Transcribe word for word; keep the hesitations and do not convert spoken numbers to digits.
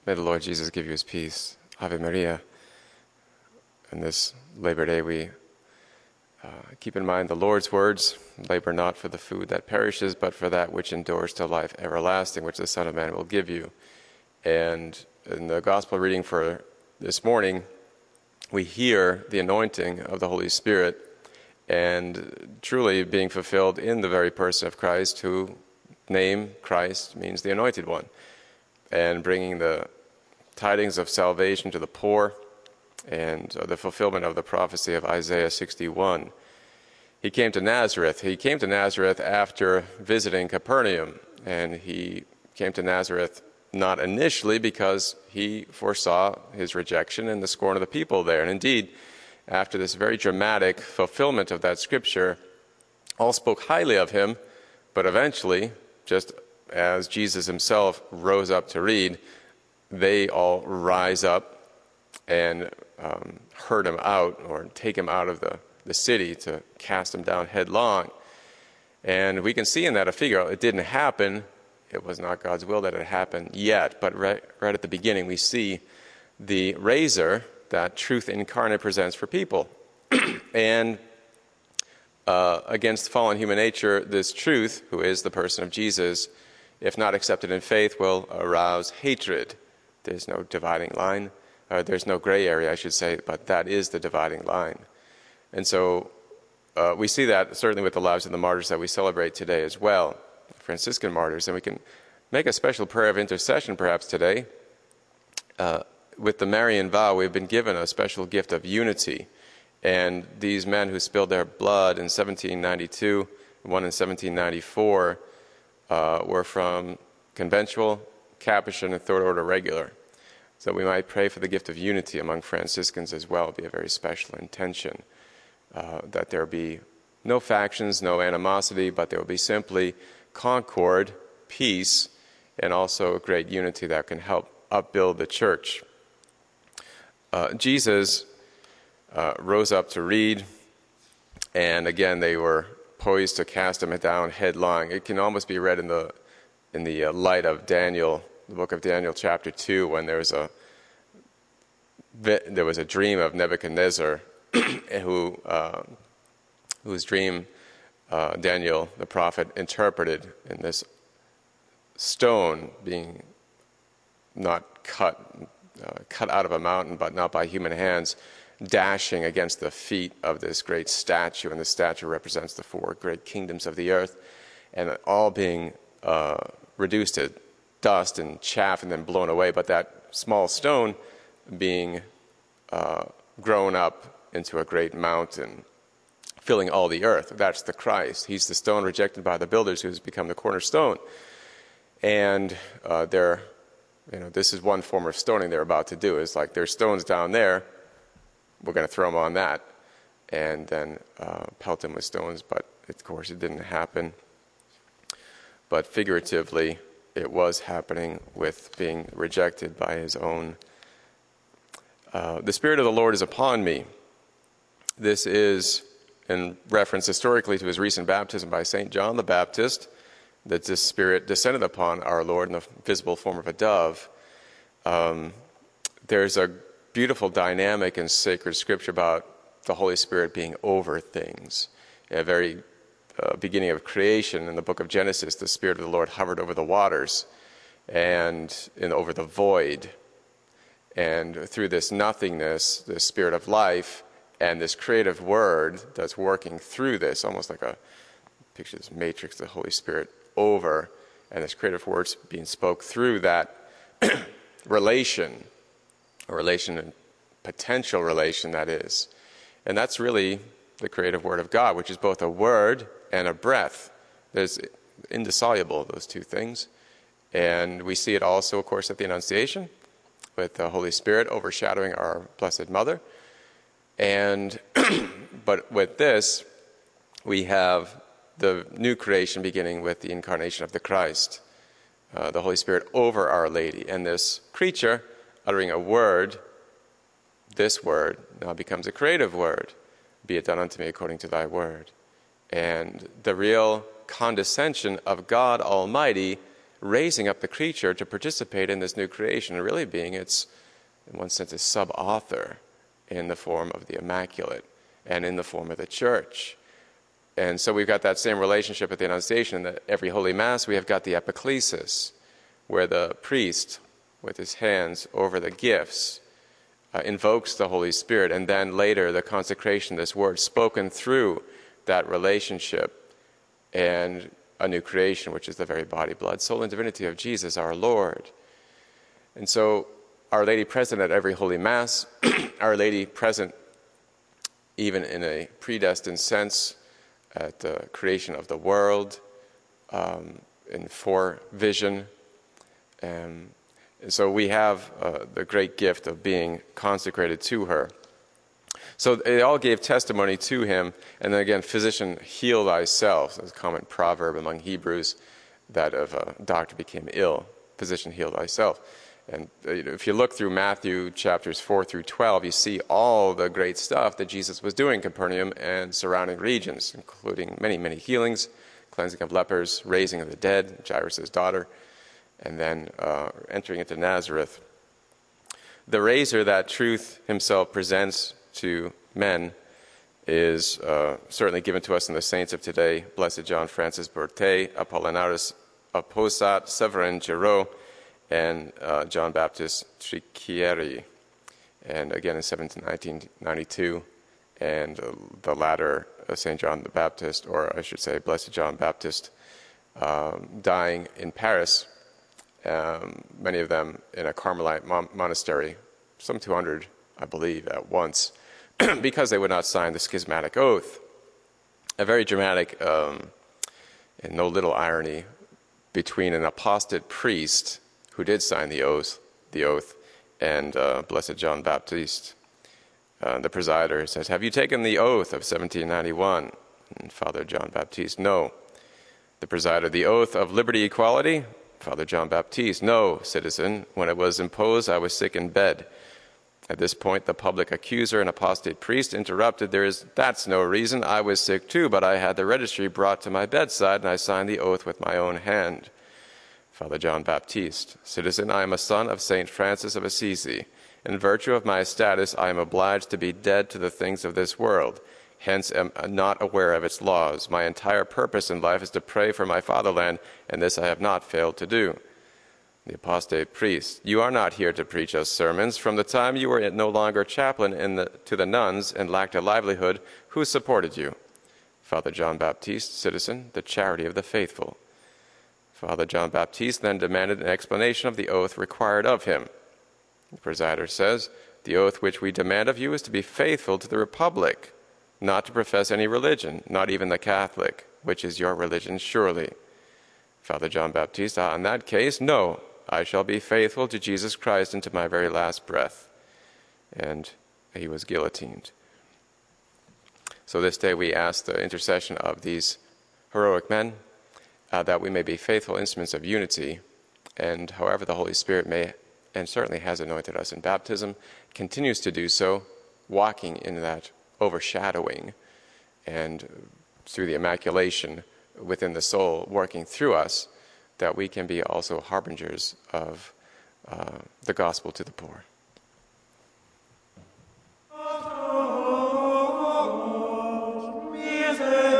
May the Lord Jesus give you his peace. Ave Maria. In this Labor Day, we uh, keep in mind the Lord's words, labor not for the food that perishes, but for that which endures to life everlasting, which the Son of Man will give you. And in the gospel reading for this morning, we hear the anointing of the Holy Spirit and truly being fulfilled in the very person of Christ, who name Christ means the Anointed One, and bringing the tidings of salvation to the poor and the fulfillment of the prophecy of Isaiah sixty-one. He came to Nazareth. He came to Nazareth after visiting Capernaum, and he came to Nazareth not initially because he foresaw his rejection and the scorn of the people there. And indeed, after this very dramatic fulfillment of that scripture, all spoke highly of him, but eventually, just as Jesus himself rose up to read, they all rise up and um, herd him out or take him out of the, the city to cast him down headlong. And we can see in that a figure. It didn't happen. It was not God's will that it happened yet. But right, right at the beginning, we see the razor that truth incarnate presents for people. and uh, against fallen human nature, this truth, who is the person of Jesus, if not accepted in faith, will arouse hatred. There's no dividing line. Uh, there's no gray area, I should say, but that is the dividing line. And so uh, we see that certainly with the lives of the martyrs that we celebrate today as well, Franciscan martyrs. And we can make a special prayer of intercession perhaps today. Uh, with the Marian vow, we've been given a special gift of unity. And these men who spilled their blood in seventeen ninety-two, one in seventeen ninety-four, uh, were from conventual, Capuchin, and Third Order Regular. So we might pray for the gift of unity among Franciscans as well. It would be a very special intention, uh, that there be no factions, no animosity, but there will be simply concord, peace, and also a great unity that can help upbuild the church. Uh, Jesus uh, rose up to read, and again they were poised to cast him down headlong. It can almost be read in the in the uh, light of Daniel, the book of Daniel, chapter two, when there was a there was a dream of Nebuchadnezzar, who uh, whose dream uh, Daniel the prophet interpreted in this stone being not cut uh, cut out of a mountain, but not by human hands, dashing against the feet of this great statue, and the statue represents the four great kingdoms of the earth, and all being uh, reduced to dust and chaff and then blown away, but that small stone being uh, grown up into a great mountain, filling all the earth. That's the Christ. He's the stone rejected by the builders, who's become the cornerstone. And uh, they're, you know, this is one form of stoning they're about to do. It's like there's stones down there, we're going to throw them on that, and then uh, pelt him with stones. But of course, it didn't happen. But figuratively, it was happening with being rejected by his own. Uh, the Spirit of the Lord is upon me. This is in reference historically to his recent baptism by Saint John the Baptist, that this Spirit descended upon our Lord in the visible form of a dove. Um, there's a beautiful dynamic in sacred scripture about the Holy Spirit being over things. A very uh, beginning of creation in the book of Genesis, the Spirit of the Lord hovered over the waters and in, over the void. And through this nothingness, the Spirit of life and this creative word that's working through this, almost like a picture this matrix, the Holy Spirit over, and this creative words being spoke through that relation, a relation and potential relation that is. And that's really the creative word of God, which is both a word and a breath. There's indissoluble, those two things. And we see it also, of course, at the Annunciation, with the Holy Spirit overshadowing our Blessed Mother. And but with this, we have the new creation beginning with the incarnation of the Christ, uh, the Holy Spirit over Our Lady. And this creature uttering a word, this word now becomes a creative word. Be it done unto me according to thy word. And the real condescension of God Almighty raising up the creature to participate in this new creation, and really being its, in one sense, a sub-author in the form of the Immaculate and in the form of the Church. And so we've got that same relationship at the Annunciation, that every Holy Mass we have got the epiclesis, where the priest, with his hands over the gifts, uh, invokes the Holy Spirit, and then later the consecration, this word spoken through that relationship, and a new creation, which is the very body, blood, soul, and divinity of Jesus, our Lord. And so Our Lady present at every Holy Mass, Our Lady present even in a predestined sense at the creation of the world, um, in forevision. Um, and so we have uh, the great gift of being consecrated to her. So they all gave testimony to him. And then again, physician, heal thyself. That's a common proverb among Hebrews, that if a doctor became ill, physician, heal thyself. And if you look through Matthew chapters four through twelve, you see all the great stuff that Jesus was doing in Capernaum and surrounding regions, including many, many healings, cleansing of lepers, raising of the dead, Jairus' daughter, and then uh, entering into Nazareth. The razor that truth himself presents to men is uh, certainly given to us in the saints of today: Blessed John Francis Berthet, Apollinaris of Posat, Severin Giraud, and uh, John Baptist Trichieri, and again in seventeen ninety-two, and uh, the latter, uh, Saint John the Baptist, or I should say Blessed John Baptist, um, dying in Paris, um, many of them in a Carmelite mon- monastery, some two hundred, I believe, at once, because they would not sign the schismatic oath. A very dramatic um, and no little irony between an apostate priest who did sign the oath, the oath, and uh, Blessed John Baptiste. Uh, the presider says, "Have you taken the oath of seventeen ninety-one? And Father John Baptiste, "No." The presider, "The oath of liberty equality?" Father John Baptiste, "No, citizen. When it was imposed, I was sick in bed." At this point, the public accuser, an apostate priest, interrupted, "There is, that's no reason. I was sick too, but I had the registry brought to my bedside, and I signed the oath with my own hand." Father John Baptiste, "Citizen, I am a son of Saint Francis of Assisi. In virtue of my status, I am obliged to be dead to the things of this world. Hence, am not aware of its laws. My entire purpose in life is to pray for my fatherland, and this I have not failed to do." The apostate priest, "You are not here to preach us sermons. From the time you were no longer chaplain in the, to the nuns and lacked a livelihood, who supported you?" Father John Baptiste, "Citizen, the charity of the faithful." Father John Baptiste then demanded an explanation of the oath required of him. The presider says, "The oath which we demand of you is to be faithful to the Republic, not to profess any religion, not even the Catholic, which is your religion surely." Father John Baptiste, "Ah, in that case, no. I shall be faithful to Jesus Christ into my very last breath." And he was guillotined. So this day we ask the intercession of these heroic men, uh, that we may be faithful instruments of unity, and however the Holy Spirit may, and certainly has anointed us in baptism, continues to do so, walking in that overshadowing, and through the immaculation within the soul, working through us, that we can be also harbingers of uh, the gospel to the poor. Miserere